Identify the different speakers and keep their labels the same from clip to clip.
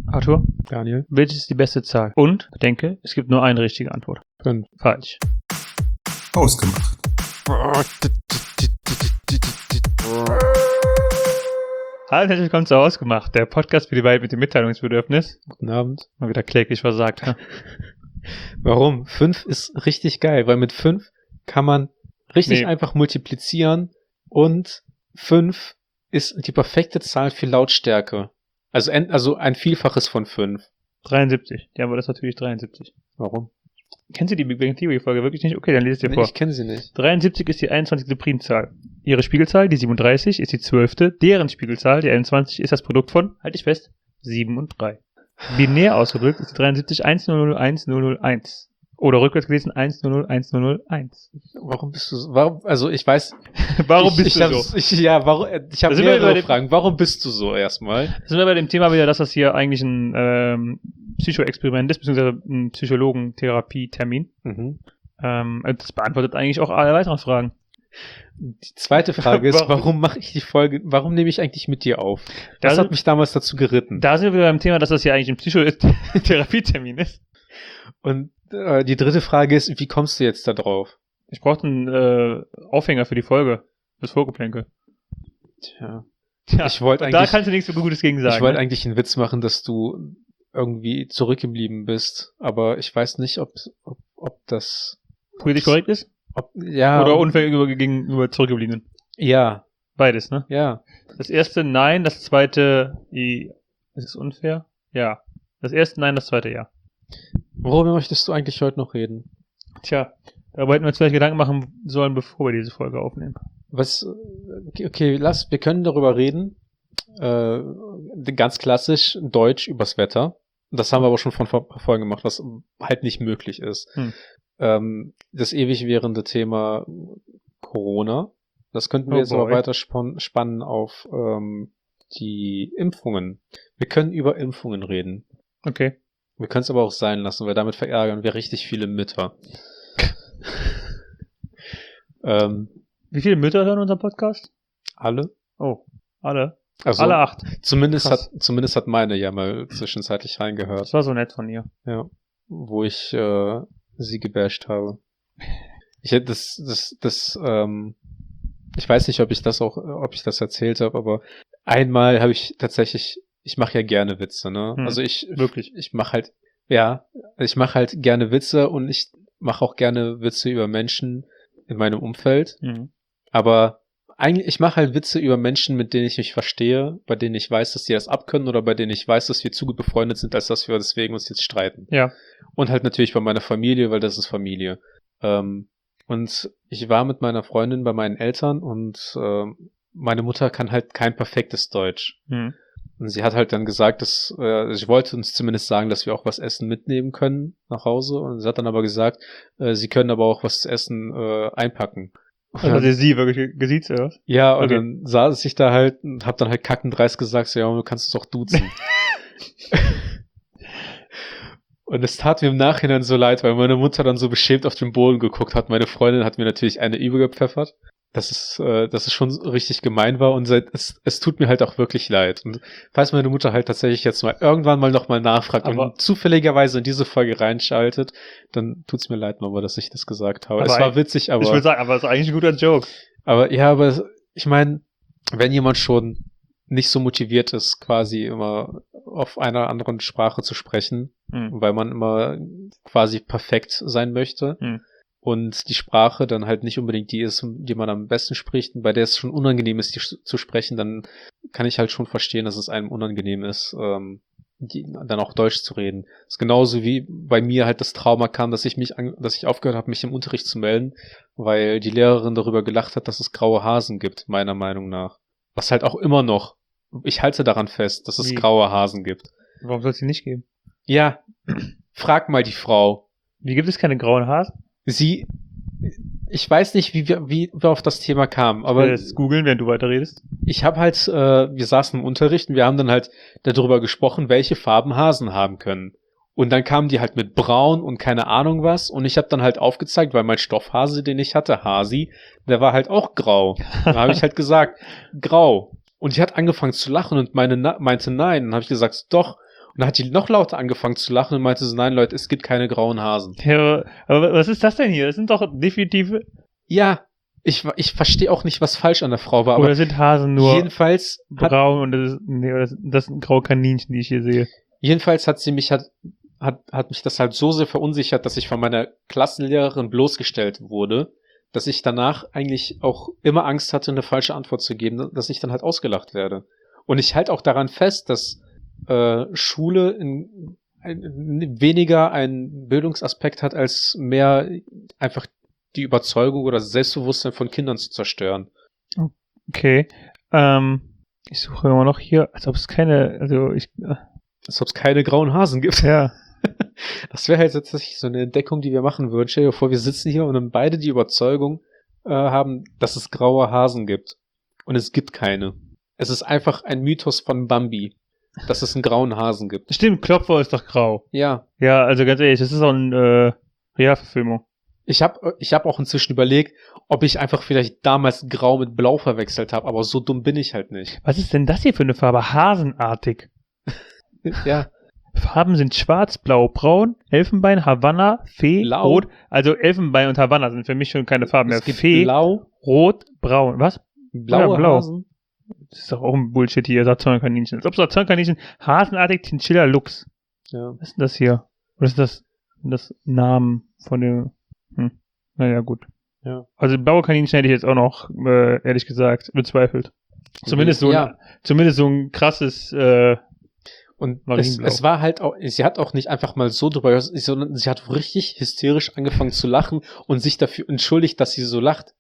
Speaker 1: Arthur,
Speaker 2: Daniel.
Speaker 1: welches ist die beste Zahl? Und bedenke, es gibt nur eine richtige Antwort.
Speaker 2: 5.
Speaker 1: Falsch.
Speaker 3: Ausgemacht.
Speaker 1: Hallo, herzlich willkommen zu Ausgemacht, der Podcast für die Welt mit dem Mitteilungsbedürfnis.
Speaker 2: Guten Abend.
Speaker 1: Mal wieder kläglich versagt. Ja?
Speaker 2: Warum? 5 ist richtig geil, weil mit 5 kann man richtig einfach multiplizieren und 5 ist die perfekte Zahl für Lautstärke. Also ein Vielfaches von 5.
Speaker 1: 73. Die Antwort ist natürlich 73.
Speaker 2: Warum?
Speaker 1: Kennst du die Big Bang Theory Folge wirklich nicht? Okay, dann lese ich dir vor.
Speaker 2: Ich kenne sie nicht.
Speaker 1: 73 ist die 21. Primzahl. Ihre Spiegelzahl, die 37, ist die 12. Deren Spiegelzahl, die 21, ist das Produkt von, halte ich fest, 7 und 3. Binär ausgedrückt ist die 73 100101. Oder rückwärts gelesen 100101.
Speaker 2: Warum bist du so? Also ich weiß.
Speaker 1: Warum bist du so?
Speaker 2: Ich habe mehrere Fragen. Warum bist du so erstmal?
Speaker 1: Da sind wir bei dem Thema wieder, dass das hier eigentlich ein Psychoexperiment ist, beziehungsweise ein Psychologen-Therapie-Termin.
Speaker 2: Mhm.
Speaker 1: Das beantwortet eigentlich auch alle weiteren Fragen.
Speaker 2: Die zweite Frage ist, warum mache ich die Folge, warum nehme ich eigentlich mit dir auf? Was hat mich damals dazu geritten?
Speaker 1: Da sind wir wieder beim Thema, dass das hier eigentlich ein Psychotherapie-Termin ist.
Speaker 2: Und die dritte Frage ist, wie kommst du jetzt da drauf?
Speaker 1: Ich brauchte einen Aufhänger für die Folge. Das Vorgeplänkel.
Speaker 2: Tja.
Speaker 1: Ich wollte eigentlich. Da kannst du nichts so Gutes gegen sagen.
Speaker 2: Ich wollte eigentlich einen Witz machen, dass du irgendwie zurückgeblieben bist, aber ich weiß nicht, ob das
Speaker 1: politisch korrekt ist? Oder unfair gegenüber Zurückgebliebenen?
Speaker 2: Ja.
Speaker 1: Beides, ne?
Speaker 2: Ja.
Speaker 1: Das erste Nein, das zweite ist es unfair? Ja. Das erste Nein, das zweite Ja.
Speaker 2: Worüber möchtest du eigentlich heute noch reden?
Speaker 1: Tja, darüber hätten wir uns vielleicht Gedanken machen sollen, bevor wir diese Folge aufnehmen.
Speaker 2: Okay, wir können darüber reden. Ganz klassisch Deutsch übers Wetter. Das haben wir aber schon von Folgen gemacht, was halt nicht möglich ist. Das ewig währende Thema Corona. Das könnten wir jetzt aber weiter spannen auf die Impfungen. Wir können über Impfungen reden.
Speaker 1: Okay.
Speaker 2: Wir können es aber auch sein lassen, weil damit verärgern wir richtig viele Mütter.
Speaker 1: Wie viele Mütter hören unseren Podcast?
Speaker 2: Alle.
Speaker 1: Oh, alle?
Speaker 2: Also,
Speaker 1: alle 8.
Speaker 2: Zumindest hat meine ja mal zwischenzeitlich reingehört.
Speaker 1: Das war so nett von ihr.
Speaker 2: Ja. Wo ich sie gebasht habe. Ich weiß nicht, ob ich das erzählt habe, aber einmal habe ich tatsächlich, ich mache ja gerne Witze, ne? Also ich mache halt gerne Witze und ich mache auch gerne Witze über Menschen in meinem Umfeld. Aber eigentlich, ich mache halt Witze über Menschen, mit denen ich mich verstehe, bei denen ich weiß, dass die das abkönnen oder bei denen ich weiß, dass wir zu gut befreundet sind, als dass wir deswegen uns jetzt streiten.
Speaker 1: Ja.
Speaker 2: Und halt natürlich bei meiner Familie, weil das ist Familie. Und ich war mit meiner Freundin bei meinen Eltern und meine Mutter kann halt kein perfektes Deutsch. Und sie hat halt dann gesagt, dass ich wollte uns zumindest sagen, dass wir auch was essen mitnehmen können nach Hause. Und sie hat dann aber gesagt, sie können aber auch was zu essen einpacken.
Speaker 1: Also sie wirklich gesiezt, oder was?
Speaker 2: Ja, und dann saß ich da halt und hab dann halt kackendreist gesagt, so, ja, du kannst es doch duzen. Und es tat mir im Nachhinein so leid, weil meine Mutter dann so beschämt auf den Boden geguckt hat. Meine Freundin hat mir natürlich eine übergepfeffert. Dass es schon richtig gemein war und es tut mir halt auch wirklich leid. Und falls meine Mutter halt tatsächlich jetzt mal irgendwann mal nochmal nachfragt und zufälligerweise in diese Folge reinschaltet, dann tut's mir leid, Mama, dass ich das gesagt habe. Es war witzig, aber...
Speaker 1: Ich würde sagen, aber es ist eigentlich ein guter Joke.
Speaker 2: Aber ich meine, wenn jemand schon nicht so motiviert ist, quasi immer auf einer anderen Sprache zu sprechen, weil man immer quasi perfekt sein möchte, und die Sprache dann halt nicht unbedingt die ist, die man am besten spricht, und bei der es schon unangenehm ist, die zu sprechen, dann kann ich halt schon verstehen, dass es einem unangenehm ist, dann auch Deutsch zu reden. Das ist genauso wie bei mir halt das Trauma kam, dass ich aufgehört habe, mich im Unterricht zu melden, weil die Lehrerin darüber gelacht hat, dass es graue Hasen gibt, meiner Meinung nach. Was halt auch immer noch, ich halte daran fest, dass es graue Hasen gibt.
Speaker 1: Warum soll es die nicht geben?
Speaker 2: Ja, frag mal die Frau.
Speaker 1: Wie gibt es keine grauen Hasen?
Speaker 2: Ich weiß nicht, wie wir auf das Thema kamen, aber...
Speaker 1: Ich werde jetzt googeln, während du weiterredest.
Speaker 2: Ich habe halt, wir saßen im Unterricht und wir haben dann halt darüber gesprochen, welche Farben Hasen haben können. Und dann kamen die halt mit braun und keine Ahnung was und ich habe dann halt aufgezeigt, weil mein Stoffhase, den ich hatte, Hasi, der war halt auch grau. Da habe ich halt gesagt, grau. Und die hat angefangen zu lachen und meinte nein. Dann habe ich gesagt, doch. Und dann hat die noch lauter angefangen zu lachen und meinte so, nein Leute, es gibt keine grauen Hasen.
Speaker 1: Ja, aber was ist das denn hier? Das sind doch definitiv...
Speaker 2: Ja, ich verstehe auch nicht, was falsch an der Frau war. Aber
Speaker 1: oder sind Hasen nur
Speaker 2: jedenfalls
Speaker 1: braun und das sind graue Kaninchen, die ich hier sehe.
Speaker 2: Jedenfalls hat mich das halt so sehr verunsichert, dass ich von meiner Klassenlehrerin bloßgestellt wurde, dass ich danach eigentlich auch immer Angst hatte, eine falsche Antwort zu geben, dass ich dann halt ausgelacht werde. Und ich halte auch daran fest, dass Schule weniger einen Bildungsaspekt hat, als mehr einfach die Überzeugung oder das Selbstbewusstsein von Kindern zu zerstören.
Speaker 1: Okay. Ich suche immer noch hier, als ob es keine
Speaker 2: grauen Hasen gibt.
Speaker 1: Ja.
Speaker 2: Das wäre halt tatsächlich so eine Entdeckung, die wir machen würden. Stell dir vor, wir sitzen hier und dann beide die Überzeugung haben, dass es graue Hasen gibt. Und es gibt keine. Es ist einfach ein Mythos von Bambi, dass es einen grauen Hasen gibt.
Speaker 1: Stimmt, Klopfer ist doch grau.
Speaker 2: Ja.
Speaker 1: Ja, also ganz ehrlich, das ist auch eine Realverfilmung.
Speaker 2: Ich hab auch inzwischen überlegt, ob ich einfach vielleicht damals grau mit blau verwechselt habe, aber so dumm bin ich halt nicht.
Speaker 1: Was ist denn das hier für eine Farbe? Hasenartig.
Speaker 2: Ja.
Speaker 1: Farben sind schwarz, blau, braun, Elfenbein, Havanna, Fee,
Speaker 2: Blau.
Speaker 1: Rot. Also Elfenbein und Havanna sind für mich schon keine Farben mehr.
Speaker 2: Es gibt
Speaker 1: Fee,
Speaker 2: blau,
Speaker 1: Rot, braun. Was?
Speaker 2: blaue
Speaker 1: Ja, blau.
Speaker 2: Hasen.
Speaker 1: Das ist doch auch ein Bullshit hier, Saturn-Kaninchen. Als ob Saturn-Kaninchen Hasenartig Chinchilla Lux.
Speaker 2: Ja.
Speaker 1: Was ist denn das hier? Oder ist das Namen von dem... Naja, gut.
Speaker 2: Ja.
Speaker 1: Also blaue Kaninchen hätte ich jetzt auch noch, ehrlich gesagt, bezweifelt. Zumindest so ein krasses
Speaker 2: Und
Speaker 1: Marienblau.
Speaker 2: es war halt auch, sie hat auch nicht einfach mal so drüber, sondern sie hat richtig hysterisch angefangen zu lachen und sich dafür entschuldigt, dass sie so lacht.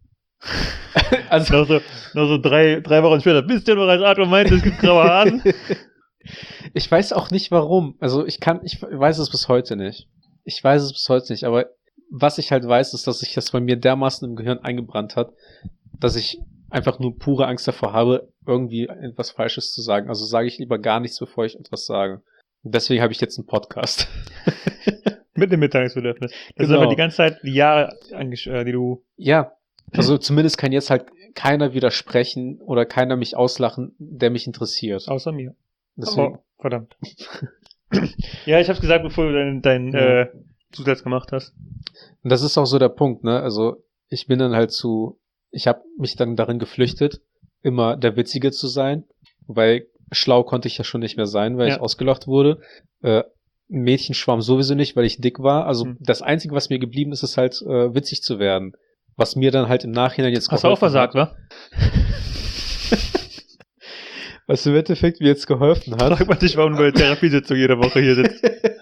Speaker 1: Also noch so drei Wochen später, wisst ihr noch, als Arthur meinte, es gibt graue Hasen?
Speaker 2: Ich weiß auch nicht warum. Also ich weiß es bis heute nicht. Aber was ich halt weiß, ist, dass sich das bei mir dermaßen im Gehirn eingebrannt hat, dass ich einfach nur pure Angst davor habe, irgendwie etwas Falsches zu sagen. Also sage ich lieber gar nichts, bevor ich etwas sage. Und deswegen habe ich jetzt einen Podcast.
Speaker 1: Mit dem Mitteilungsbedürfnis. Das ist aber die ganze Zeit die Jahre, die du...
Speaker 2: Ja, also zumindest kann jetzt halt keiner widersprechen oder keiner mich auslachen, der mich interessiert.
Speaker 1: Außer mir.
Speaker 2: Deswegen.
Speaker 1: Oh, verdammt. Ja, ich hab's gesagt, bevor du deinen Zusatz gemacht hast.
Speaker 2: Und das ist auch so der Punkt, ne? Also ich habe mich dann darin geflüchtet, immer der Witzige zu sein, weil schlau konnte ich ja schon nicht mehr sein, weil ich ausgelacht wurde. Mädchenschwarm sowieso nicht, weil ich dick war. Also das Einzige, was mir geblieben ist, ist halt witzig zu werden. Was mir dann halt im Nachhinein jetzt
Speaker 1: hast du auch versagt, wa?
Speaker 2: Was im Endeffekt mir jetzt geholfen hat.
Speaker 1: Frag mal dich, warum du bei der Therapiesitzung jede Woche hier sitzt.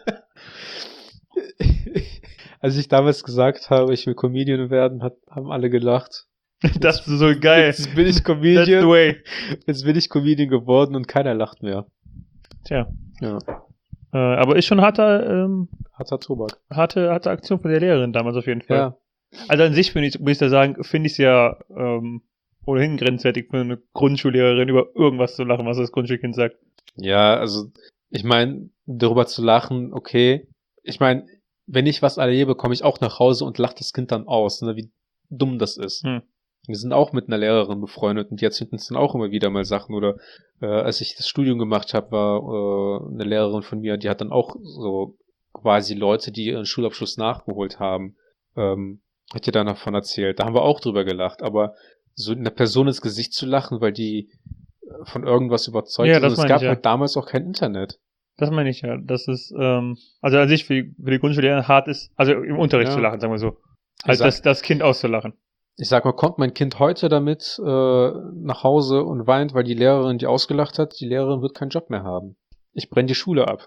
Speaker 2: Als ich damals gesagt habe, ich will Comedian werden, haben alle gelacht.
Speaker 1: Das ist so geil.
Speaker 2: Jetzt bin ich Comedian.
Speaker 1: That's the way.
Speaker 2: Jetzt bin ich Comedian geworden und keiner lacht mehr.
Speaker 1: Tja.
Speaker 2: Ja.
Speaker 1: Aber ist schon harter
Speaker 2: Tobak.
Speaker 1: Harte Aktion von der Lehrerin damals auf jeden Fall.
Speaker 2: Ja.
Speaker 1: Also an sich muss ich da sagen, finde ich es ja ohnehin grenzwertig für eine Grundschullehrerin über irgendwas zu lachen, was das Grundschulkind sagt.
Speaker 2: Ja, also ich meine, darüber zu lachen, okay. Ich meine, wenn ich was erlebe, komme ich auch nach Hause und lache das Kind dann aus, ne, wie dumm das ist. Wir sind auch mit einer Lehrerin befreundet und die erzählt uns dann auch immer wieder mal Sachen. Oder als ich das Studium gemacht habe, war eine Lehrerin von mir, die hat dann auch so quasi Leute, die ihren Schulabschluss nachgeholt haben, hat ihr dann davon erzählt. Da haben wir auch drüber gelacht, aber so einer Person ins Gesicht zu lachen, weil die von irgendwas überzeugt ist. Und es gab halt damals auch kein Internet.
Speaker 1: Das meine ich ja. Das ist, also an sich für die Grundschullehrer hart ist, also im Unterricht zu lachen, sagen wir so. Also das Kind auszulachen.
Speaker 2: Ich sag mal, kommt mein Kind heute damit nach Hause und weint, weil die Lehrerin die ausgelacht hat, die Lehrerin wird keinen Job mehr haben. Ich brenne die Schule ab.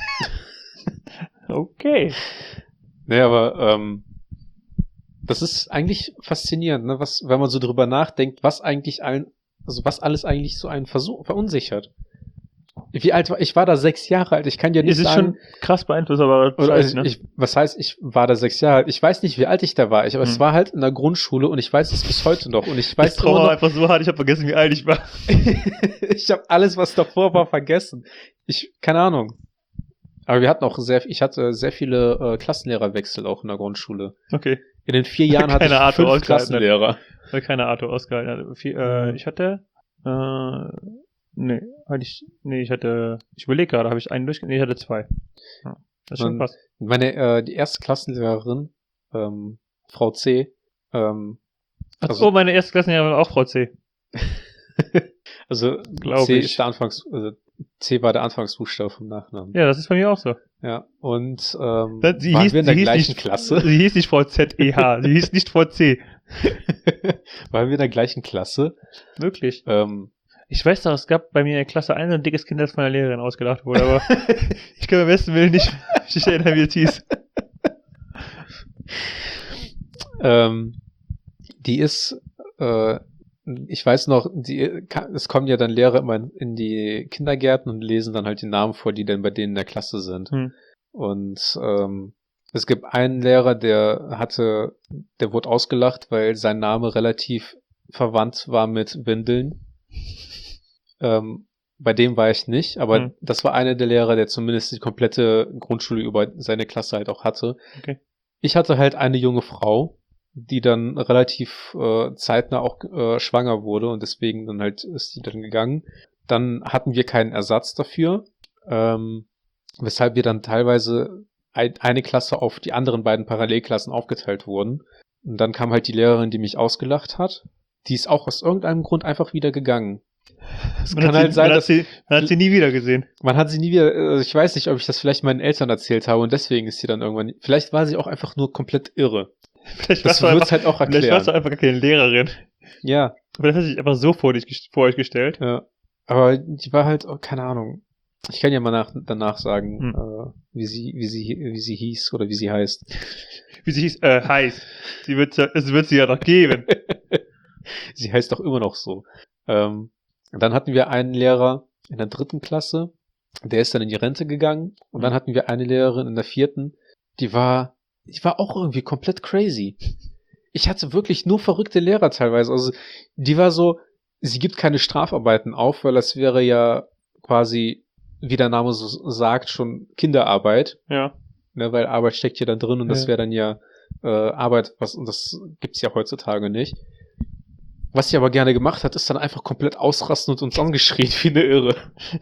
Speaker 1: Okay.
Speaker 2: Nee, aber das ist eigentlich faszinierend, ne? Wenn man so drüber nachdenkt, was alles eigentlich so einen verunsichert. Wie alt war ich? War da 6 Jahre alt. Ich kann ja nicht sagen.
Speaker 1: Es ist schon krass beeinflusst, aber
Speaker 2: was heißt, ich war da 6 Jahre alt? Ich weiß nicht, wie alt ich da war. Aber es war halt in der Grundschule und ich weiß es bis heute noch. Und ich weiß
Speaker 1: immer noch, einfach so hart, ich habe vergessen, wie alt ich war.
Speaker 2: Ich habe alles, was davor war, vergessen. Keine Ahnung. Aber ich hatte sehr viele Klassenlehrerwechsel auch in der Grundschule.
Speaker 1: Okay.
Speaker 2: In den 4 Jahren hatte ich 5 Klassenlehrer.
Speaker 1: Weil keine Arthur ausgehalten hat. Ich hatte Ich überlege gerade, habe ich einen ich hatte 2. Ja, das ist schon krass.
Speaker 2: Die erste Klassenlehrerin, Frau C,
Speaker 1: meine erste Klassenlehrerin war auch Frau C.
Speaker 2: Also C ist C war der Anfangsbuchstabe vom Nachnamen.
Speaker 1: Ja, das ist bei mir auch so.
Speaker 2: Ja, und
Speaker 1: sie
Speaker 2: waren wir in der gleichen Klasse?
Speaker 1: Sie hieß nicht Frau Z-E-H, sie hieß nicht Frau C.
Speaker 2: Waren wir in der gleichen Klasse?
Speaker 1: Wirklich? Ich weiß doch, es gab bei mir in der Klasse ein dickes Kind, das von der Lehrerin ausgedacht wurde, aber ich kann beim besten Willen nicht erinnern, wie es hieß.
Speaker 2: Die ist, ich weiß noch, es kommen ja dann Lehrer immer in die Kindergärten und lesen dann halt die Namen vor, die dann bei denen in der Klasse sind. Und es gibt einen Lehrer, der wurde ausgelacht, weil sein Name relativ verwandt war mit Windeln. Bei dem war ich nicht, aber das war einer der Lehrer, der zumindest die komplette Grundschule über seine Klasse halt auch hatte.
Speaker 1: Okay.
Speaker 2: Ich hatte halt eine junge Frau, die dann relativ zeitnah auch schwanger wurde und deswegen dann halt ist die dann gegangen. Dann hatten wir keinen Ersatz dafür, weshalb wir dann teilweise eine Klasse auf die anderen beiden Parallelklassen aufgeteilt wurden. Und dann kam halt die Lehrerin, die mich ausgelacht hat. Die ist auch aus irgendeinem Grund einfach wieder gegangen.
Speaker 1: Man hat sie nie wieder gesehen.
Speaker 2: Man hat sie nie wieder, ich weiß nicht, ob ich das vielleicht meinen Eltern erzählt habe und deswegen ist sie dann irgendwann, vielleicht war sie auch einfach nur komplett irre.
Speaker 1: Vielleicht warst du einfach gar keine Lehrerin.
Speaker 2: Ja.
Speaker 1: Aber das hat sich einfach so vor euch gestellt.
Speaker 2: Ja. Aber die war halt, keine Ahnung. Ich kann ja mal danach sagen, wie sie hieß oder wie sie heißt.
Speaker 1: Wie sie hieß, heißt. Es wird sie ja noch geben.
Speaker 2: Sie heißt doch immer noch so. Dann hatten wir einen Lehrer in der 3. Klasse, der ist dann in die Rente gegangen. Und dann hatten wir eine Lehrerin in der 4. Die war auch irgendwie komplett crazy. Ich hatte wirklich nur verrückte Lehrer teilweise. Also die war so, sie gibt keine Strafarbeiten auf, weil das wäre ja quasi, wie der Name so sagt, schon Kinderarbeit.
Speaker 1: Ja.
Speaker 2: Ne, weil Arbeit steckt ja da drin und das wäre dann ja Arbeit, und das gibt's ja heutzutage nicht. Was sie aber gerne gemacht hat, ist dann einfach komplett ausrasten und uns angeschrien wie eine Irre.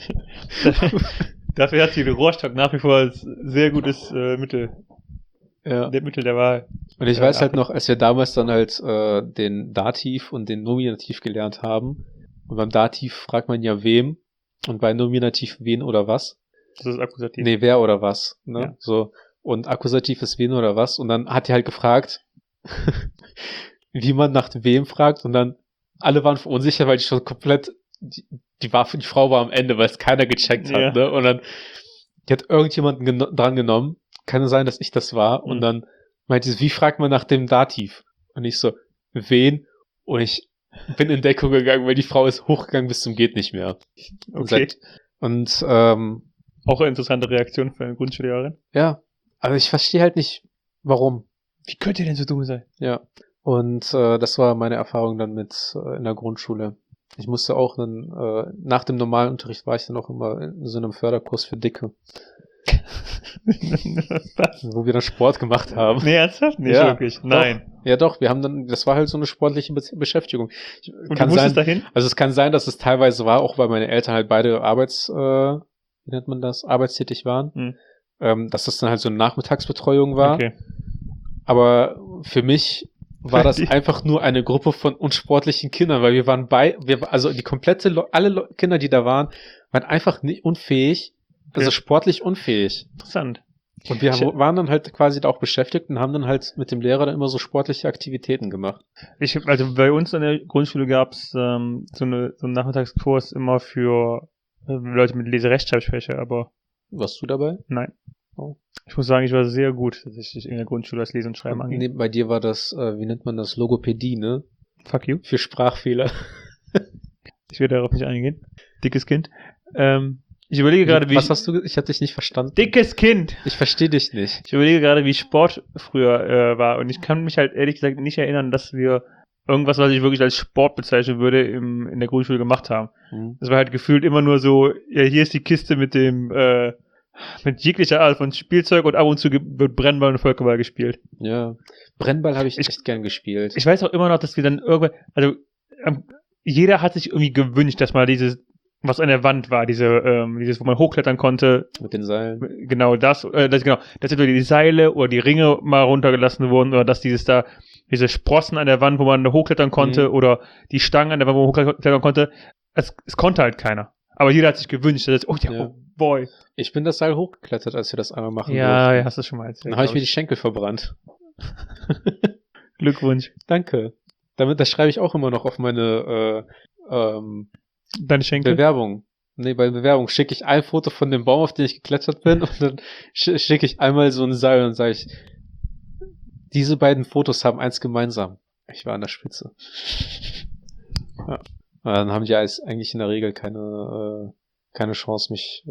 Speaker 1: Dafür hat sie den Rohrstock nach wie vor als sehr gutes Mittel.
Speaker 2: Ja.
Speaker 1: Der Mittel der Wahl.
Speaker 2: Und ich weiß halt noch, als wir damals dann halt den Dativ und den Nominativ gelernt haben. Und beim Dativ fragt man ja wem. Und bei Nominativ wen oder was.
Speaker 1: Das ist Akkusativ.
Speaker 2: Nee, wer oder was. Ne?
Speaker 1: Ja.
Speaker 2: So. Und Akkusativ ist wen oder was. Und dann hat die halt gefragt, wie man nach wem fragt. Und dann alle waren verunsichert, weil die schon komplett, die Frau war am Ende, weil es keiner gecheckt hat. Ne? Und dann die hat irgendjemanden dran genommen. Kann sein, dass ich das war. Und dann meinte sie, wie fragt man nach dem Dativ? Und ich so, wen? Und ich bin in Deckung gegangen, weil die Frau ist hochgegangen bis zum geht nicht mehr.
Speaker 1: Okay.
Speaker 2: Und
Speaker 1: auch eine interessante Reaktion für eine Grundschullehrerin.
Speaker 2: Ja, aber ich verstehe halt nicht, warum.
Speaker 1: Wie könnt ihr denn so dumm sein?
Speaker 2: Ja. Und das war meine Erfahrung dann mit in der Grundschule. Ich musste auch dann, nach dem normalen Unterricht war ich dann auch immer in so einem Förderkurs für Dicke. Wo wir dann Sport gemacht haben.
Speaker 1: Nee, ernsthaft? Nicht wirklich. Nein.
Speaker 2: Doch. Ja doch, wir haben dann, das war halt so eine sportliche Beschäftigung.
Speaker 1: Und du musstest dahin?
Speaker 2: Also es kann sein, dass es teilweise war, auch weil meine Eltern halt beide wie nennt man das, arbeitstätig waren, dass das dann halt so eine Nachmittagsbetreuung war. Okay. Aber für mich war das einfach nur eine Gruppe von unsportlichen Kindern, weil wir waren also die komplette, alle Kinder, die da waren einfach nicht unfähig, also sportlich unfähig.
Speaker 1: Interessant.
Speaker 2: Und wir waren dann halt quasi da auch beschäftigt und haben dann halt mit dem Lehrer dann immer so sportliche Aktivitäten gemacht.
Speaker 1: Also bei uns in der Grundschule gab's so einen Nachmittagskurs immer für Leute mit Leserechtschreibschwäche, aber...
Speaker 2: Warst du dabei?
Speaker 1: Nein. Oh. Ich muss sagen, ich war sehr gut, tatsächlich in der Grundschule, was Lesen und Schreiben angeht.
Speaker 2: Nee, bei dir war das, wie nennt man das, Logopädie, ne?
Speaker 1: Fuck you.
Speaker 2: Für Sprachfehler.
Speaker 1: Ich werde darauf nicht eingehen. Dickes Kind. Ich überlege gerade, wie...
Speaker 2: Was hast du? Ich hatte dich nicht verstanden.
Speaker 1: Dickes Kind!
Speaker 2: Ich verstehe dich nicht.
Speaker 1: Ich überlege gerade, wie Sport früher war. Und ich kann mich halt ehrlich gesagt nicht erinnern, dass wir irgendwas, was ich wirklich als Sport bezeichnen würde, in der Grundschule gemacht haben. Das war halt gefühlt immer nur so, ja, hier ist die Kiste mit mit jeglicher Art von Spielzeug und ab und zu wird Brennball und Völkerball gespielt.
Speaker 2: Ja. Brennball habe ich echt gern gespielt.
Speaker 1: Ich weiß auch immer noch, dass wir dann irgendwann, also jeder hat sich irgendwie gewünscht, dass mal dieses was an der Wand war, dieses, wo man hochklettern konnte.
Speaker 2: Mit den Seilen.
Speaker 1: Genau, dass entweder die Seile oder die Ringe mal runtergelassen wurden oder dass diese Sprossen an der Wand, wo man hochklettern konnte oder die Stangen an der Wand, wo man hochklettern konnte. Es konnte halt keiner. Aber jeder hat sich gewünscht, dass, oh boy.
Speaker 2: Ich bin das Seil hochgeklettert, als wir das einmal machen durften.
Speaker 1: Ja, hast du schon mal erzählt.
Speaker 2: Dann habe ich mir die Schenkel verbrannt.
Speaker 1: Glückwunsch.
Speaker 2: Danke. Das schreibe ich auch immer noch auf meine
Speaker 1: Deine Schenkel?
Speaker 2: Bewerbung. Nee, bei Bewerbung schicke ich ein Foto von dem Baum, auf den ich geklettert bin, und dann schicke ich einmal so ein Seil und sage ich, diese beiden Fotos haben eins gemeinsam. Ich war an der Spitze. Ja. Dann haben die eigentlich in der Regel keine Chance, mich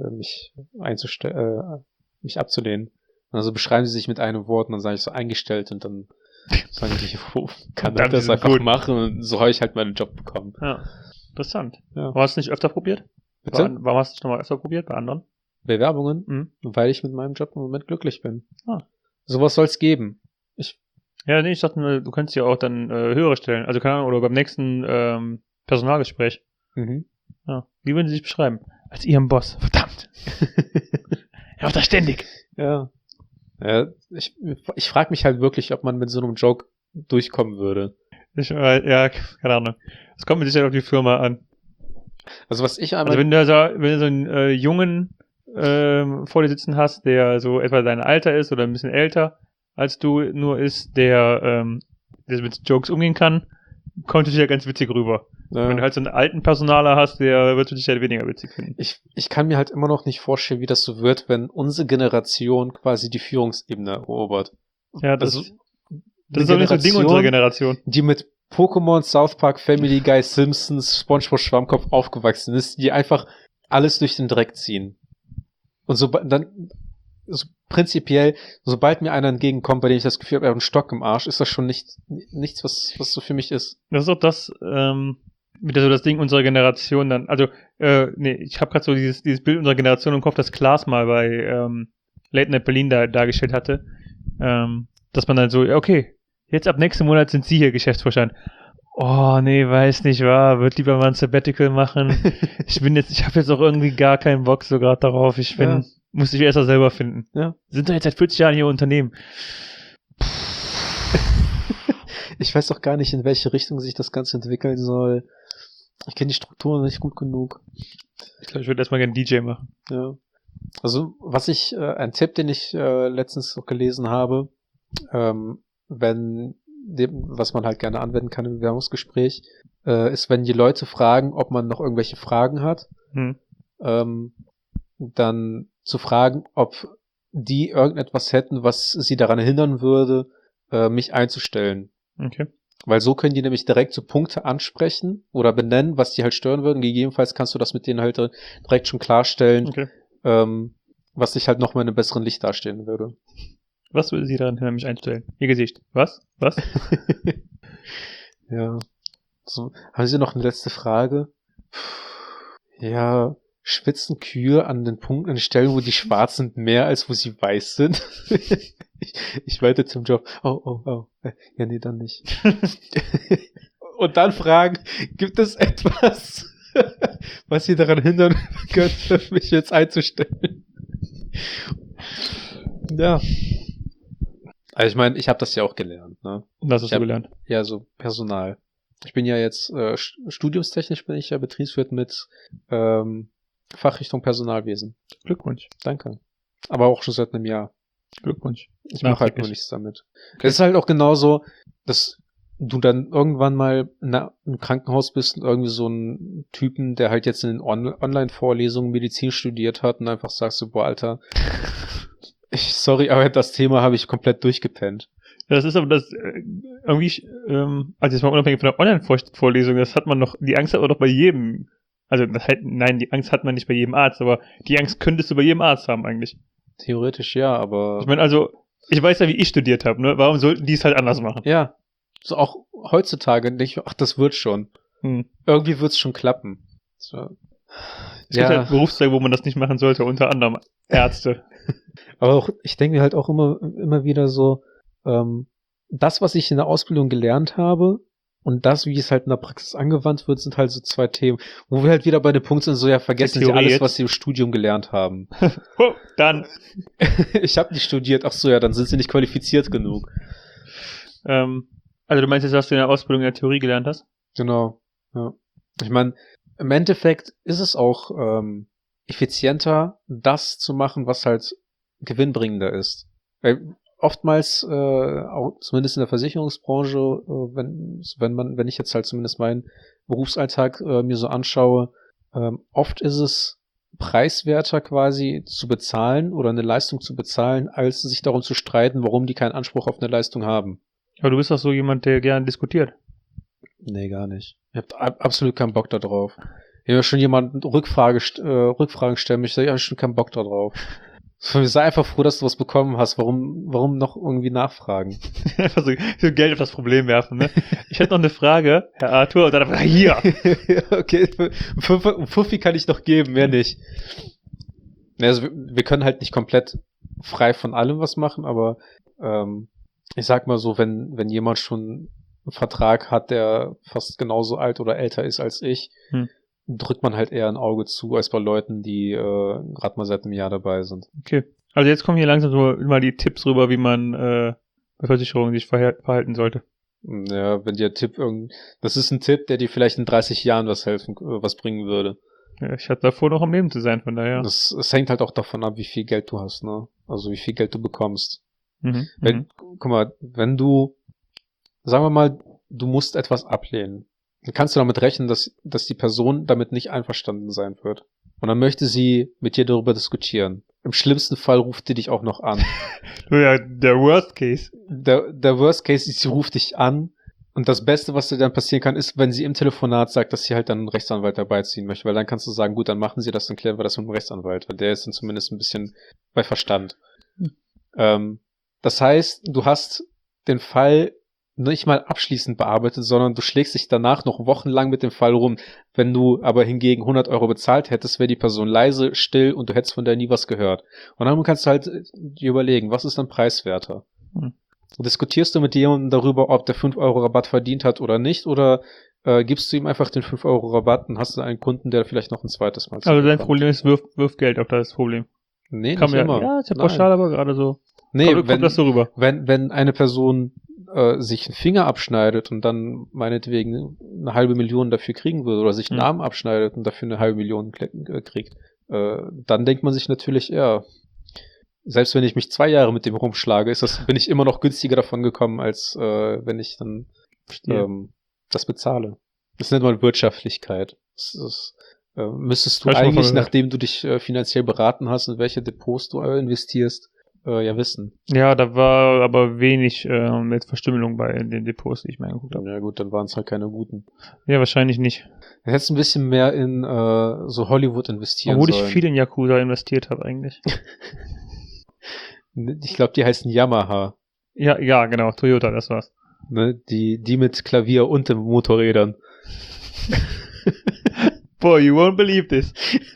Speaker 2: abzulehnen. Also beschreiben sie sich mit einem Wort und dann sage ich so eingestellt und dann sagen die, kann ich das einfach gut machen, und so habe ich halt meinen Job bekommen.
Speaker 1: Ja, interessant.
Speaker 2: Ja.
Speaker 1: Warum hast du nicht öfter probiert?
Speaker 2: Bitte?
Speaker 1: Warum hast du nicht nochmal öfter probiert bei anderen?
Speaker 2: Bewerbungen?
Speaker 1: Mhm.
Speaker 2: Weil ich mit meinem Job im Moment glücklich bin.
Speaker 1: Ah.
Speaker 2: Sowas soll's geben.
Speaker 1: Ich dachte, du könntest ja auch dann höhere stellen. Also keine Ahnung, oder beim nächsten Personalgespräch.
Speaker 2: Mhm.
Speaker 1: Ja. Wie würden Sie sich beschreiben? Als Ihrem Boss. Verdammt. Er macht das ständig.
Speaker 2: Ja. Ich frage mich halt wirklich, ob man mit so einem Joke durchkommen würde.
Speaker 1: Ja, keine Ahnung. Es kommt mit Sicherheit auf die Firma an.
Speaker 2: Also was ich einmal...
Speaker 1: Also wenn du so einen Jungen vor dir sitzen hast, der so etwa dein Alter ist oder ein bisschen älter als du nur ist, der mit Jokes umgehen kann, kommt natürlich ja ganz witzig rüber. Ja. Wenn du halt so einen alten Personaler hast, der wird dich halt weniger witzig finden.
Speaker 2: Ich kann mir halt immer noch nicht vorstellen, wie das so wird, wenn unsere Generation quasi die Führungsebene erobert.
Speaker 1: Ja, das ist so ein Ding unserer Generation.
Speaker 2: Die mit Pokémon, South Park, Family Guy, Simpsons, SpongeBob Schwammkopf aufgewachsen ist, die einfach alles durch den Dreck ziehen. Und prinzipiell, sobald mir einer entgegenkommt, bei dem ich das Gefühl habe, er hat einen Stock im Arsch, ist das schon nichts, was so für mich ist.
Speaker 1: Das ist auch das, wieder so das Ding unserer Generation dann. Also, ich habe gerade so dieses Bild unserer Generation im Kopf, das Klaas mal bei Late Night Berlin dargestellt hatte, dass man dann so, okay, jetzt ab nächsten Monat sind Sie hier Geschäftsvorstand. Oh, nee, weiß nicht, wird lieber mal ein Sabbatical machen. Ich habe jetzt auch irgendwie gar keinen Bock so gerade darauf. Muss ich erst mal selber finden.
Speaker 2: Ja.
Speaker 1: Sind doch jetzt seit 40 Jahren hier im Unternehmen.
Speaker 2: Ich weiß doch gar nicht, in welche Richtung sich das Ganze entwickeln soll. Ich kenne die Strukturen nicht gut genug.
Speaker 1: Ich glaube, ich würde erstmal gerne DJ machen.
Speaker 2: Ja. Also, ein Tipp, den ich letztens noch gelesen habe, was man halt gerne anwenden kann im Bewerbungsgespräch, ist, wenn die Leute fragen, ob man noch irgendwelche Fragen hat, dann zu fragen, ob die irgendetwas hätten, was sie daran hindern würde, mich einzustellen.
Speaker 1: Okay.
Speaker 2: Weil so können die nämlich direkt so Punkte ansprechen oder benennen, was die halt stören würden. Gegebenenfalls kannst du das mit denen halt direkt schon klarstellen,
Speaker 1: okay,
Speaker 2: was dich halt nochmal in einem besseren Licht dastehen würde.
Speaker 1: Was würde sie daran hindern, mich einstellen? Ihr Gesicht. Was?
Speaker 2: Ja. So, haben Sie noch eine letzte Frage? Ja, schwitzen Kühe an den Stellen, wo die schwarz sind, mehr als wo sie weiß sind? Ich weite zum Job. Oh. Ja, nee, dann nicht. Und dann fragen, gibt es etwas, was Sie daran hindern könnte, mich jetzt einzustellen? Ja. Also ich meine, ich habe das ja auch gelernt, ne?
Speaker 1: Was hast du gelernt?
Speaker 2: Ja, so Personal. Ich bin ja jetzt, studiumstechnisch bin ich ja Betriebswirt mit Fachrichtung Personalwesen.
Speaker 1: Glückwunsch.
Speaker 2: Danke. Aber auch schon seit einem Jahr.
Speaker 1: Glückwunsch.
Speaker 2: Ich mache halt nur nichts damit. Okay. Es ist halt auch genauso, dass du dann irgendwann mal im Krankenhaus bist und irgendwie so einen Typen, der halt jetzt in den Online-Vorlesungen Medizin studiert hat und einfach sagst so, boah, Alter, sorry, aber das Thema habe ich komplett durchgepennt.
Speaker 1: Ja, das ist aber das irgendwie, also jetzt mal unabhängig von der Online-Vorlesung, das hat man noch, die Angst hat man doch bei jedem, also die Angst hat man nicht bei jedem Arzt, aber die Angst könntest du bei jedem Arzt haben eigentlich.
Speaker 2: Theoretisch ja, aber...
Speaker 1: Ich meine, also, ich weiß ja, wie ich studiert habe, ne? Warum sollten die es halt anders machen?
Speaker 2: Ja, so auch heutzutage denke ich, ach, das wird schon. Irgendwie wird's schon klappen. So.
Speaker 1: Es gibt halt Berufszweige, wo man das nicht machen sollte, unter anderem Ärzte.
Speaker 2: Aber auch, ich denke mir halt auch immer wieder so, das, was ich in der Ausbildung gelernt habe und das, wie es halt in der Praxis angewandt wird, sind halt so zwei Themen, wo wir halt wieder bei dem Punkt sind, so ja, vergessen Sie alles, was Sie im Studium gelernt haben.
Speaker 1: Dann.
Speaker 2: Ich habe nicht studiert, ach so, ja, dann sind Sie nicht qualifiziert genug.
Speaker 1: Also du meinst jetzt, dass du in der Ausbildung in der Theorie gelernt hast?
Speaker 2: Genau, ja. Ich meine, im Endeffekt ist es auch effizienter, das zu machen, was halt gewinnbringender ist. Weil oftmals, auch zumindest in der Versicherungsbranche, wenn ich jetzt halt zumindest meinen Berufsalltag mir so anschaue, oft ist es preiswerter quasi zu bezahlen oder eine Leistung zu bezahlen, als sich darum zu streiten, warum die keinen Anspruch auf eine Leistung haben.
Speaker 1: Aber du bist doch so jemand, der gerne diskutiert.
Speaker 2: Nee, gar nicht. Ich hab absolut keinen Bock da drauf. Wenn mir schon jemand Rückfragen stellen möchte, ich habe schon keinen Bock da drauf. Sei einfach froh, dass du was bekommen hast. Warum noch irgendwie nachfragen?
Speaker 1: Einfach so Geld auf das Problem werfen, ne? Ich hätte noch eine Frage, Herr Arthur, und dann einfach hier.
Speaker 2: Okay, Fuffi kann ich noch geben, mehr nicht. Also wir können halt nicht komplett frei von allem was machen, aber ich sag mal so, wenn jemand schon einen Vertrag hat, der fast genauso alt oder älter ist als ich, drückt man halt eher ein Auge zu, als bei Leuten, die gerade mal seit einem Jahr dabei sind.
Speaker 1: Okay. Also jetzt kommen hier langsam so mal die Tipps rüber, wie man bei Versicherungen sich verhalten sollte.
Speaker 2: Ja, wenn dir das ist ein Tipp, der dir vielleicht in 30 Jahren was bringen würde.
Speaker 1: Ja, ich hatte davor noch am Leben zu sein, von daher.
Speaker 2: Es hängt halt auch davon ab, wie viel Geld du hast, ne? Also wie viel Geld du bekommst. Guck mal, wenn du, sagen wir mal, du musst etwas ablehnen, dann kannst du damit rechnen, dass die Person damit nicht einverstanden sein wird. Und dann möchte sie mit dir darüber diskutieren. Im schlimmsten Fall ruft die dich auch noch an.
Speaker 1: Ja, der Worst Case.
Speaker 2: Der Worst Case ist, sie ruft dich an. Und das Beste, was dir dann passieren kann, ist, wenn sie im Telefonat sagt, dass sie halt dann einen Rechtsanwalt dabei ziehen möchte. Weil dann kannst du sagen, gut, dann machen sie das, dann klären wir das mit dem Rechtsanwalt. Weil der ist dann zumindest ein bisschen bei Verstand. Das heißt, du hast den Fall nicht mal abschließend bearbeitet, sondern du schlägst dich danach noch wochenlang mit dem Fall rum. Wenn du aber hingegen 100 Euro bezahlt hättest, wäre die Person leise, still und du hättest von der nie was gehört. Und dann kannst du halt dir überlegen, was ist dann preiswerter? Diskutierst du mit jemandem darüber, ob der 5 Euro Rabatt verdient hat oder nicht, oder gibst du ihm einfach den 5 Euro Rabatt und hast du einen Kunden, der vielleicht noch ein zweites Mal
Speaker 1: Also dein Problem ist, wirf Geld auf das Problem.
Speaker 2: Nee, nicht immer.
Speaker 1: Ja, ist ja pauschal, aber gerade so.
Speaker 2: Nee,
Speaker 1: kommt das so rüber.
Speaker 2: Wenn eine Person sich einen Finger abschneidet und dann meinetwegen 500.000 dafür kriegen würde oder sich einen Arm abschneidet und dafür 500.000 kriegt, dann denkt man sich natürlich, ja, selbst wenn ich mich 2 Jahre mit dem rumschlage, bin ich immer noch günstiger davon gekommen, als wenn ich dann das bezahle. Das nennt man Wirtschaftlichkeit. Müsstest du eigentlich, nachdem du dich finanziell beraten hast, in welche Depots du investierst, ja wissen.
Speaker 1: Ja, da war aber wenig mit Verstümmelung bei den Depots, die ich mir angeguckt habe.
Speaker 2: Ja gut, dann waren es halt keine guten.
Speaker 1: Ja, wahrscheinlich nicht.
Speaker 2: Du hättest ein bisschen mehr in so Hollywood investieren
Speaker 1: sollen.
Speaker 2: Obwohl
Speaker 1: ich viel in Yakuza investiert habe eigentlich.
Speaker 2: Ich glaube, die heißen Yamaha.
Speaker 1: Ja, genau, Toyota, das war's.
Speaker 2: Ne, die mit Klavier und den Motorrädern.
Speaker 1: Boy, you won't believe this.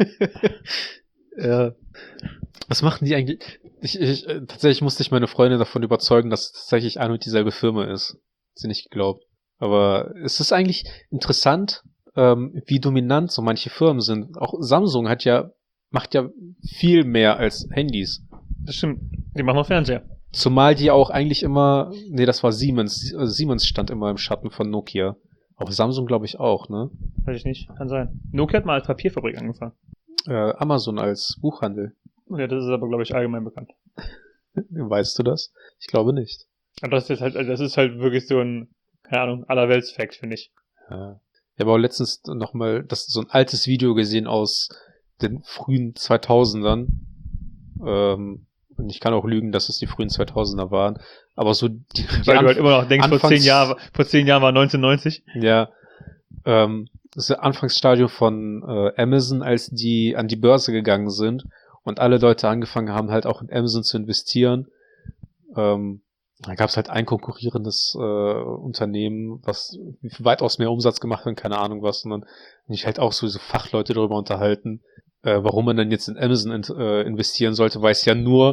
Speaker 2: Ja. Was machen die eigentlich? Tatsächlich musste ich meine Freundin davon überzeugen, dass es tatsächlich eine und dieselbe Firma ist. Hat sie nicht geglaubt. Aber es ist eigentlich interessant, wie dominant so manche Firmen sind. Auch Samsung macht ja viel mehr als Handys.
Speaker 1: Das stimmt. Die machen auch Fernseher.
Speaker 2: Zumal die auch eigentlich immer, das war Siemens. Siemens stand immer im Schatten von Nokia. Auch Samsung glaube ich auch, ne?
Speaker 1: Weiß ich nicht. Kann sein. Nokia hat mal als Papierfabrik angefangen.
Speaker 2: Amazon als Buchhandel.
Speaker 1: Ja, das ist aber, glaube ich, allgemein bekannt.
Speaker 2: Weißt du das? Ich glaube nicht.
Speaker 1: Aber das ist halt wirklich so ein, keine Ahnung, Allerwelts-Fact, finde ich.
Speaker 2: Ja. Ich habe auch letztens nochmal so ein altes Video gesehen aus den frühen 2000ern. Und ich kann auch lügen, dass es die frühen 2000er waren. Aber so
Speaker 1: weil du halt immer noch denkst, vor 10 Jahren war 1990.
Speaker 2: Ja. Das Anfangsstadium von Amazon, als die an die Börse gegangen sind und alle Leute angefangen haben, halt auch in Amazon zu investieren. Da gab es halt ein konkurrierendes Unternehmen, was weitaus mehr Umsatz gemacht hat, keine Ahnung was. Und dann mich halt auch so Fachleute darüber unterhalten, warum man dann jetzt in Amazon investieren sollte, weil es ja nur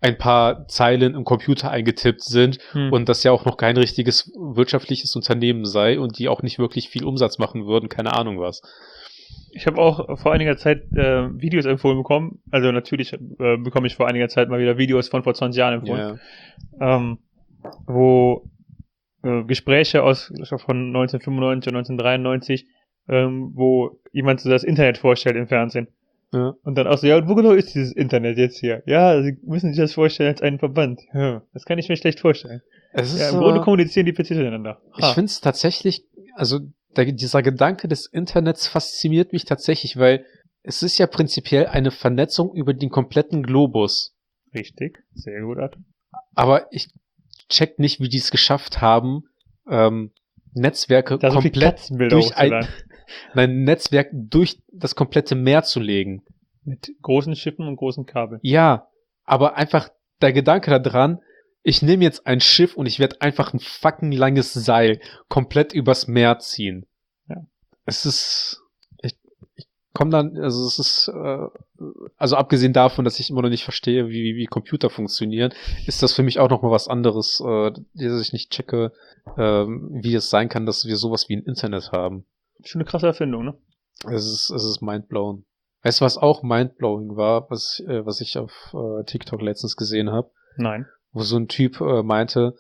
Speaker 2: ein paar Zeilen im Computer eingetippt sind und das ja auch noch kein richtiges wirtschaftliches Unternehmen sei und die auch nicht wirklich viel Umsatz machen würden, keine Ahnung was.
Speaker 1: Ich habe auch vor einiger Zeit Videos empfohlen bekommen. Also natürlich bekomme ich vor einiger Zeit mal wieder Videos von vor 20 Jahren empfohlen. Ja. Wo Gespräche von 1995 und 1993, wo jemand so das Internet vorstellt im Fernsehen. Ja. Und dann auch so, ja, und wo genau ist dieses Internet jetzt hier? Ja, Sie müssen sich das vorstellen als einen Verband. Ja, das kann ich mir schlecht vorstellen.
Speaker 2: Es ist,
Speaker 1: ja, im Grunde kommunizieren die PCs miteinander.
Speaker 2: Ich finde es tatsächlich, also dieser Gedanke des Internets fasziniert mich tatsächlich, weil es ist ja prinzipiell eine Vernetzung über den kompletten Globus.
Speaker 1: Richtig, sehr gut.
Speaker 2: Aber ich check nicht, wie die es geschafft haben, Netzwerke
Speaker 1: da
Speaker 2: komplett so durch ein Netzwerk durch das komplette Meer zu legen.
Speaker 1: Mit großen Schiffen und großen Kabeln.
Speaker 2: Ja, aber einfach der Gedanke daran, ich nehme jetzt ein Schiff und ich werde einfach ein fucking langes Seil komplett übers Meer ziehen.
Speaker 1: Ja.
Speaker 2: Es ist, ich komme dann, also es ist, also abgesehen davon, dass ich immer noch nicht verstehe, wie Computer funktionieren, ist das für mich auch noch mal was anderes, dass ich nicht checke, wie es sein kann, dass wir sowas wie ein Internet haben.
Speaker 1: Schon eine krasse Erfindung, ne?
Speaker 2: Es ist mindblowing. Weißt du, was auch mindblowing war, was ich auf TikTok letztens gesehen habe?
Speaker 1: Nein.
Speaker 2: Wo so ein Typ meinte,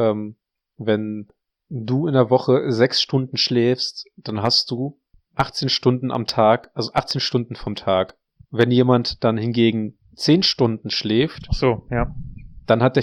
Speaker 2: wenn du in der Woche 6 Stunden schläfst, dann hast du 18 Stunden am Tag, also 18 Stunden vom Tag. Wenn jemand dann hingegen 10 Stunden schläft,
Speaker 1: ach so, ja,
Speaker 2: dann hat er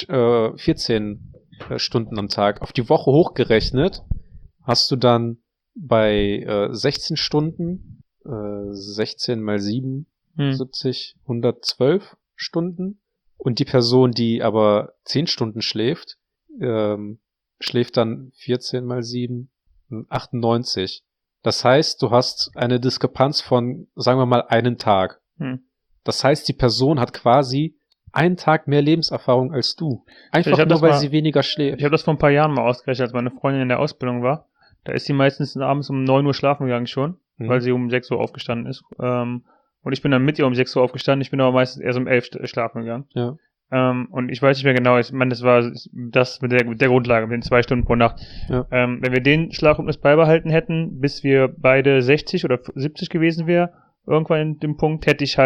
Speaker 2: 14 Stunden am Tag. Auf die Woche hochgerechnet hast du dann bei 16 Stunden, 16 mal 7, 70, 112 Stunden. Und die Person, die aber 10 Stunden schläft, schläft dann 14 mal 7, 98. Das heißt, du hast eine Diskrepanz von, sagen wir mal, einen Tag. Das heißt, die Person hat quasi einen Tag mehr Lebenserfahrung als du. Einfach nur, weil sie weniger schläft.
Speaker 1: Ich habe das vor ein paar Jahren mal ausgerechnet, als meine Freundin in der Ausbildung war. Da ist sie meistens abends um 9 Uhr schlafen gegangen schon, weil sie um 6 Uhr aufgestanden ist. Und ich bin dann mit ihr um 6 Uhr aufgestanden. Ich bin aber meistens erst um 11 schlafen gegangen.
Speaker 2: Ja.
Speaker 1: Und ich weiß nicht mehr genau, ich meine, das war das mit der Grundlage, mit den 2 Stunden pro Nacht.
Speaker 2: Ja.
Speaker 1: Wenn wir den Schlafrhythmus beibehalten hätten, bis wir beide 60 oder 70 gewesen wären, irgendwann in dem Punkt, hätte ich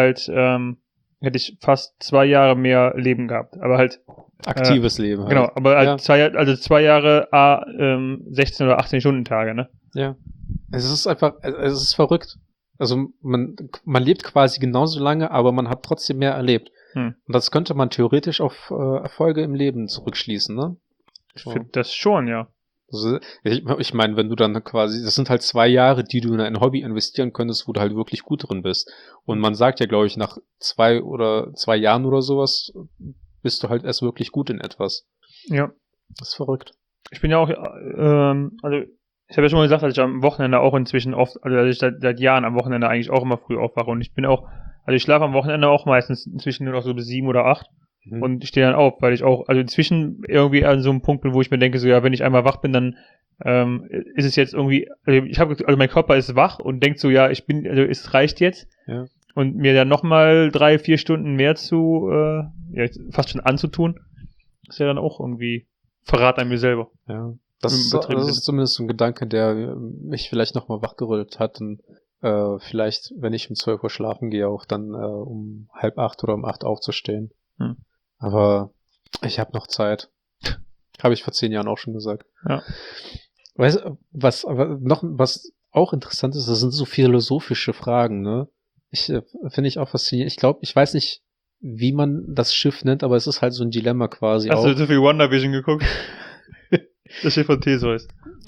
Speaker 1: fast 2 Jahre mehr Leben gehabt. Aber halt
Speaker 2: aktives Leben halt.
Speaker 1: Genau, aber halt 2 Jahre 16 oder 18 Stunden Tage, ne?
Speaker 2: Ja. Es ist einfach, es ist verrückt. Also man lebt quasi genauso lange, aber man hat trotzdem mehr erlebt. Und das könnte man theoretisch auf Erfolge im Leben zurückschließen, ne?
Speaker 1: Ich finde das schon, ja.
Speaker 2: Also, ich meine, wenn du dann quasi, das sind halt 2 Jahre, die du in ein Hobby investieren könntest, wo du halt wirklich gut drin bist. Und man sagt ja, glaube ich, nach 2 Jahren oder sowas, bist du halt erst wirklich gut in etwas.
Speaker 1: Ja.
Speaker 2: Das ist verrückt.
Speaker 1: Ich bin ja auch, also ich habe ja schon mal gesagt, dass ich am Wochenende auch inzwischen oft, also dass ich seit Jahren am Wochenende eigentlich auch immer früh aufwache. Und ich bin auch, also ich schlafe am Wochenende auch meistens inzwischen nur noch so bis 7 oder 8. Und ich stehe dann auf, weil ich auch, also inzwischen irgendwie an so einem Punkt bin, wo ich mir denke, so ja, wenn ich einmal wach bin, dann ist es jetzt irgendwie, also mein Körper ist wach und denkt so, ja, es reicht jetzt.
Speaker 2: Ja.
Speaker 1: Und mir dann nochmal 3-4 Stunden mehr fast schon anzutun, ist ja dann auch irgendwie Verrat an mir selber.
Speaker 2: Ja. Das ist zumindest so ein Gedanke, der mich vielleicht nochmal wachgerüttelt hat und vielleicht, wenn ich um 12 Uhr schlafen gehe, auch dann um 7:30 oder um 8 aufzustehen. Aber ich habe noch Zeit. Habe ich vor 10 Jahren auch schon gesagt.
Speaker 1: Ja.
Speaker 2: Weißt du, was auch interessant ist, das sind so philosophische Fragen, ne? Finde ich auch faszinierend. Ich glaube, ich weiß nicht, wie man das Schiff nennt, aber es ist halt so ein Dilemma quasi.
Speaker 1: Hast du so viel WandaVision geguckt? Das Schiff von Theseus.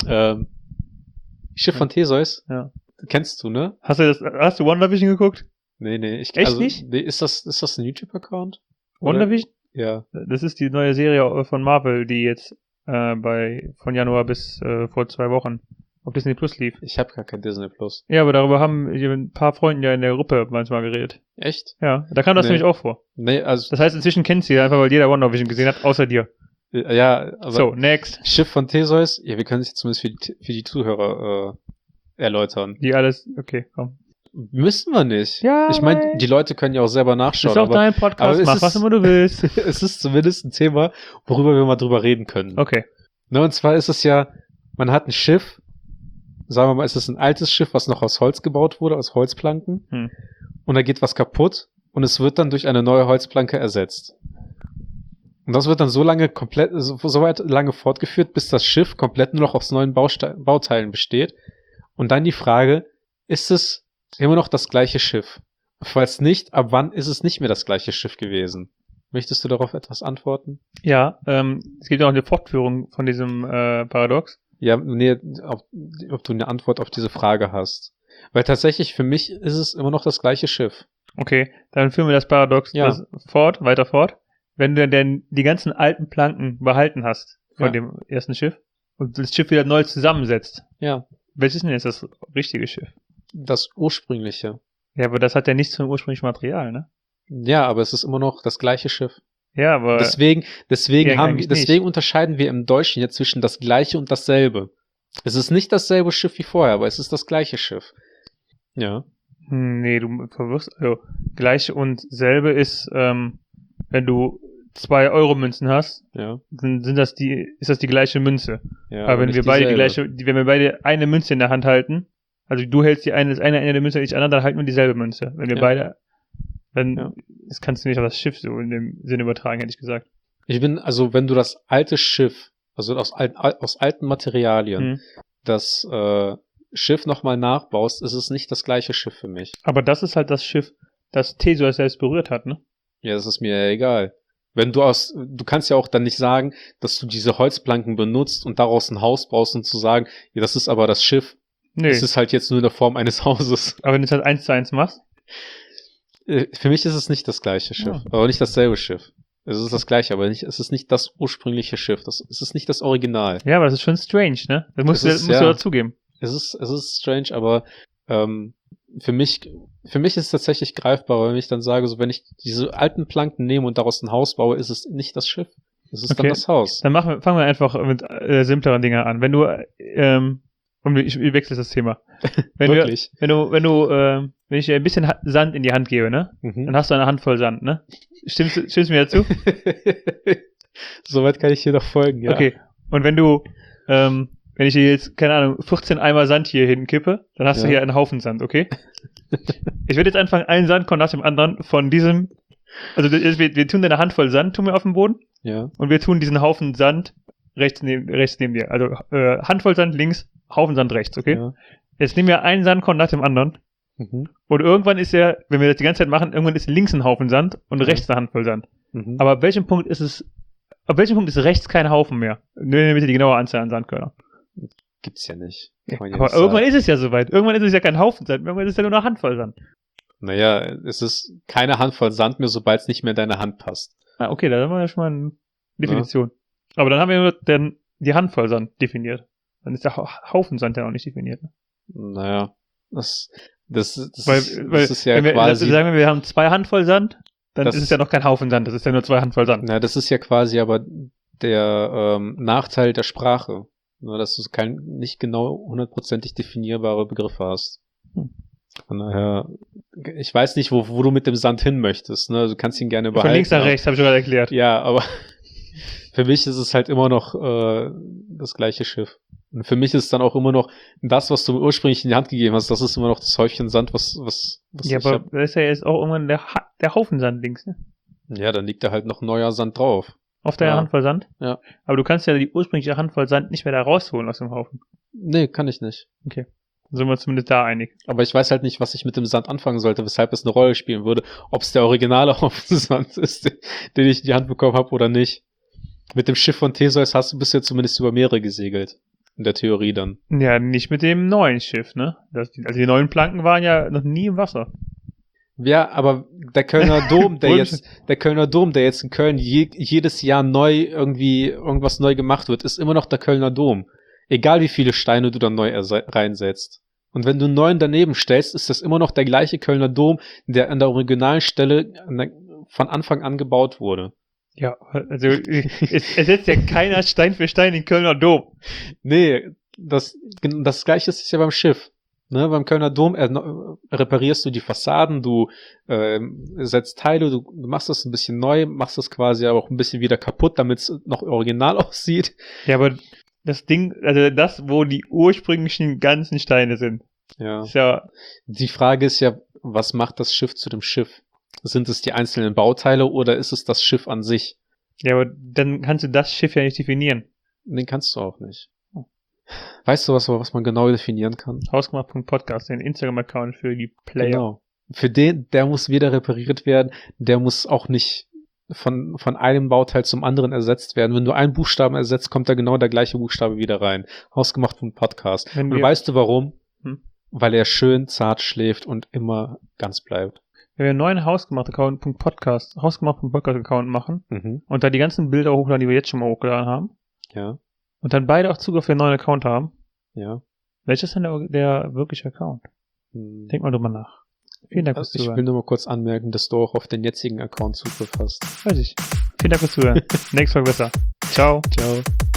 Speaker 2: Schiff von Theseus?
Speaker 1: Ja.
Speaker 2: Kennst du, ne?
Speaker 1: Hast du WandaVision geguckt?
Speaker 2: Nee.
Speaker 1: Echt nicht?
Speaker 2: Nee, ist das ein YouTube-Account?
Speaker 1: WandaVision?
Speaker 2: Ja.
Speaker 1: Das ist die neue Serie von Marvel, die jetzt von Januar bis vor 2 Wochen auf Disney Plus lief.
Speaker 2: Ich habe gar kein Disney Plus.
Speaker 1: Ja, aber darüber haben ein paar Freunde ja in der Gruppe manchmal geredet.
Speaker 2: Echt?
Speaker 1: Ja, da kam das nämlich auch vor.
Speaker 2: Nee, also...
Speaker 1: Das heißt, inzwischen kennt sie einfach, weil jeder WandaVision gesehen hat, außer dir.
Speaker 2: Ja, aber...
Speaker 1: So, next.
Speaker 2: Schiff von Theseus, ja, wir können es jetzt zumindest für die Zuhörer erläutern.
Speaker 1: Okay, komm.
Speaker 2: Müssen wir nicht.
Speaker 1: Ja,
Speaker 2: ich meine, die Leute können ja auch selber nachschauen.
Speaker 1: Ist auch dein Podcast, mach was immer du willst.
Speaker 2: Es ist zumindest ein Thema, worüber wir mal drüber reden können.
Speaker 1: Okay.
Speaker 2: Ne, und zwar ist es ja, man hat ein Schiff, sagen wir mal, es ist ein altes Schiff, was noch aus Holz gebaut wurde, aus Holzplanken. Und da geht was kaputt und es wird dann durch eine neue Holzplanke ersetzt. Und das wird dann so weit lange fortgeführt, bis das Schiff komplett nur noch aus neuen Bauteilen besteht. Und dann die Frage, ist es immer noch das gleiche Schiff? Falls nicht, ab wann ist es nicht mehr das gleiche Schiff gewesen? Möchtest du darauf etwas antworten?
Speaker 1: Ja, es gibt ja auch eine Fortführung von diesem Paradox.
Speaker 2: Ja, nee, ob du eine Antwort auf diese Frage hast. Weil tatsächlich für mich ist es immer noch das gleiche Schiff.
Speaker 1: Okay, dann führen wir das Paradox weiter fort. Wenn du denn die ganzen alten Planken behalten hast von dem ersten Schiff und das Schiff wieder neu zusammensetzt.
Speaker 2: Ja.
Speaker 1: Welches ist denn jetzt das richtige Schiff?
Speaker 2: Das ursprüngliche.
Speaker 1: Ja, aber das hat ja nichts vom ursprünglichen Material, ne?
Speaker 2: Ja, aber es ist immer noch das gleiche Schiff.
Speaker 1: Ja, aber
Speaker 2: deswegen unterscheiden wir im Deutschen jetzt zwischen das gleiche und dasselbe. Es ist nicht dasselbe Schiff wie vorher, aber es ist das gleiche Schiff. Ja.
Speaker 1: Nee, du verwirrst, also gleiche und selbe ist, wenn du 2-Euro-Münzen hast, dann ist das die gleiche Münze. Ja, aber wenn wir beide wenn wir beide eine Münze in der Hand halten, also du hältst das eine Ende der Münze, ich andere, dann halten wir dieselbe Münze. Wenn wir beide, das kannst du nicht auf das Schiff so in dem Sinne übertragen, hätte ich gesagt.
Speaker 2: Wenn du das alte Schiff, also aus alten Materialien, das Schiff nochmal nachbaust, ist es nicht das gleiche Schiff für mich.
Speaker 1: Aber das ist halt das Schiff, das Theseus selbst berührt hat, ne?
Speaker 2: Ja, das ist mir ja egal. Du kannst ja auch dann nicht sagen, dass du diese Holzplanken benutzt und daraus ein Haus baust und zu sagen, ja, das ist aber das Schiff. Nee. Es ist halt jetzt nur in der Form eines Hauses.
Speaker 1: Aber wenn du es halt 1:1 machst?
Speaker 2: Für mich ist es nicht das gleiche Schiff, aber nicht dasselbe Schiff. Es ist das gleiche, aber es ist nicht das ursprüngliche Schiff. Es ist nicht das Original.
Speaker 1: Ja, aber das ist schon strange, ne? Das musst du dazugeben.
Speaker 2: Es ist strange, aber für mich ist es tatsächlich greifbar, wenn ich dann sage, so wenn ich diese alten Planken nehme und daraus ein Haus baue, ist es nicht das Schiff. Es ist dann das Haus.
Speaker 1: Dann fangen wir einfach mit simpleren Dingen an. Wenn du ich wechsle das Thema. Wenn ich dir ein bisschen Sand in die Hand gebe, ne? Dann hast du eine Handvoll Sand, ne? Stimmst du mir dazu?
Speaker 2: Soweit kann ich dir noch folgen, ja.
Speaker 1: Okay. Und wenn ich dir jetzt, keine Ahnung, 14 Eimer Sand hier hinkippe, dann hast du hier einen Haufen Sand, okay? Ich werde jetzt anfangen, einen Sandkorn nach dem anderen von diesem, also wir tun deine Handvoll Sand, tun wir auf den Boden.
Speaker 2: Ja.
Speaker 1: Und wir tun diesen Haufen Sand rechts neben dir. Also Handvoll Sand links, Haufen Sand rechts, okay? Ja. Jetzt nehmen wir einen Sandkorn nach dem anderen. Und irgendwann ist wenn wir das die ganze Zeit machen, irgendwann ist links ein Haufen Sand und rechts eine Handvoll Sand. Aber ab welchem Punkt ist rechts kein Haufen mehr? Nehmen wir bitte die genaue Anzahl an Sandkörnern.
Speaker 2: Gibt's ja nicht.
Speaker 1: Aber irgendwann ist es ja soweit. Irgendwann ist es ja kein Haufen Sand, irgendwann ist es ja nur eine Handvoll Sand.
Speaker 2: Naja, es ist keine Handvoll Sand mehr, sobald es nicht mehr in deine Hand passt.
Speaker 1: Ah, okay, da haben wir ja schon mal eine Definition. Ja. Aber dann haben wir nur die Handvoll Sand definiert. Dann ist der Haufen Sand ja auch nicht definiert. Ne?
Speaker 2: Naja, das ist
Speaker 1: ja quasi... Sagen wir haben 2 Handvoll Sand, dann ist es ja noch kein Haufen Sand, das ist ja nur 2 Handvoll Sand.
Speaker 2: Na, das ist ja quasi aber der Nachteil der Sprache. Nur, dass du nicht genau 100%ig definierbare Begriffe hast. Von daher, ich weiß nicht, wo du mit dem Sand hin möchtest. Ne? Du kannst ihn gerne behalten.
Speaker 1: Von links nach rechts, habe ich schon gerade erklärt.
Speaker 2: Ja, aber für mich ist es halt immer noch das gleiche Schiff. Und für mich ist es dann auch immer noch das, was du ursprünglich in die Hand gegeben hast, das ist immer noch das Häufchen Sand, was
Speaker 1: ja, aber da ist ja jetzt auch irgendwann der Haufen Sand links, ne?
Speaker 2: Ja, dann liegt da halt noch neuer Sand drauf.
Speaker 1: Auf der Handvoll Sand?
Speaker 2: Ja.
Speaker 1: Aber du kannst ja die ursprüngliche Handvoll Sand nicht mehr da rausholen aus dem Haufen.
Speaker 2: Nee, kann ich nicht.
Speaker 1: Okay. Dann sind wir zumindest da einig.
Speaker 2: Aber ich weiß halt nicht, was ich mit dem Sand anfangen sollte, weshalb es eine Rolle spielen würde, ob es der originale Haufen Sand ist, den ich in die Hand bekommen habe oder nicht. Mit dem Schiff von Theseus bist du ja zumindest über Meere gesegelt. In der Theorie dann. Ja,
Speaker 1: nicht mit dem neuen Schiff, ne? Also die neuen Planken waren ja noch nie im Wasser.
Speaker 2: Ja, aber der Kölner Dom, der jetzt in Köln jedes Jahr irgendwas neu gemacht wird, ist immer noch der Kölner Dom. Egal wie viele Steine du da neu reinsetzt. Und wenn du einen neuen daneben stellst, ist das immer noch der gleiche Kölner Dom, der an der originalen Stelle von Anfang an gebaut wurde.
Speaker 1: Ja, also es setzt ja keiner Stein für Stein in Kölner Dom.
Speaker 2: Nee, das Gleiche ist ja beim Schiff. Ne, beim Kölner Dom reparierst du die Fassaden, du setzt Teile, du machst das ein bisschen neu, machst das quasi aber auch ein bisschen wieder kaputt, damit es noch original aussieht.
Speaker 1: Ja, aber das Ding, also das, wo die ursprünglichen ganzen Steine sind.
Speaker 2: Ja.
Speaker 1: Ist ja.
Speaker 2: Die Frage ist ja, was macht das Schiff zu dem Schiff? Sind es die einzelnen Bauteile oder ist es das Schiff an sich?
Speaker 1: Ja, aber dann kannst du das Schiff ja nicht definieren.
Speaker 2: Den kannst du auch nicht. Weißt du, was man genau definieren kann?
Speaker 1: Hausgemacht.podcast, den Instagram-Account für die Player.
Speaker 2: Genau. Für der muss wieder repariert werden, der muss auch nicht von einem Bauteil zum anderen ersetzt werden. Wenn du einen Buchstaben ersetzt, kommt da genau der gleiche Buchstabe wieder rein. Hausgemacht.podcast. Und weißt du warum? Weil er schön zart schläft und immer ganz bleibt.
Speaker 1: Wenn wir einen neuen Hausgemacht.podcast-Account machen und da die ganzen Bilder hochladen, die wir jetzt schon mal hochgeladen haben.
Speaker 2: Ja.
Speaker 1: Und dann beide auch Zugriff auf den neuen Account haben.
Speaker 2: Ja.
Speaker 1: Welches ist denn der wirkliche Account? Denk mal drüber nach. Vielen Dank fürs Zuhören.
Speaker 2: Ich will nur mal kurz anmerken, dass du auch auf den jetzigen Account Zugriff hast.
Speaker 1: Weiß ich. Vielen Dank fürs Zuhören. Nächstes Mal besser. Ciao.
Speaker 2: Ciao.